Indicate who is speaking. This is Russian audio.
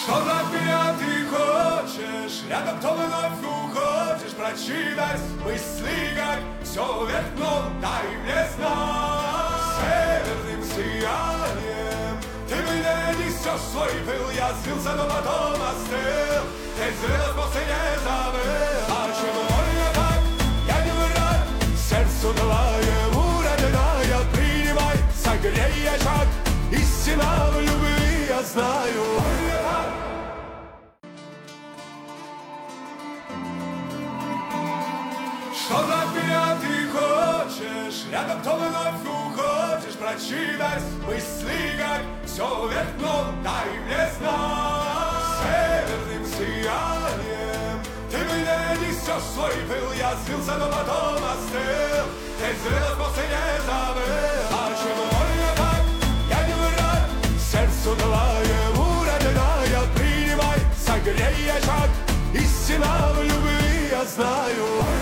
Speaker 1: Что от меня ты хочешь? Рядом то вновь уходишь. Прочитать мысли, как все вверх дном. Дай мне знак северным сиянием. Ты меня несешь свой пыл. Я сбился, но потом остыл. Ты зрелость после не забыл. А чего я так? Я не враг. Сердцу твоему родная. Принимай, согрей очаг. Истина в любви я знаю. Что от меня ты хочешь? Рядом то вновь уходишь. Прочитать мысли, как все вверх дном. Дай мне знак северным сиянием. Ты меня несешь свой пыл. Я сбился, но потом остыл. Ты зрелость после не забыл. А чего я так? Я не враг. Сердцу твоему родная. Принимай, согрей очаг. Истина в любви я знаю.